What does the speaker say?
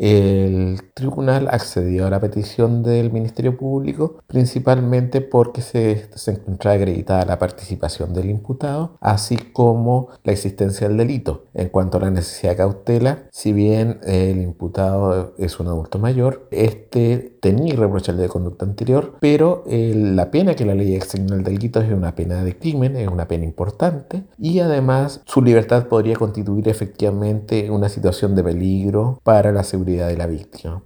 El tribunal accedió a la petición del Ministerio Público principalmente porque se encontraba acreditada la participación del imputado, así como la existencia del delito. En cuanto a la necesidad de cautela, si bien el imputado es un adulto mayor, este tenía irreprochable de conducta anterior, pero la pena que la ley asigna al delito es una pena de crimen, es una pena importante, y además su libertad podría constituir efectivamente una situación de peligro para la seguridad de la víctima.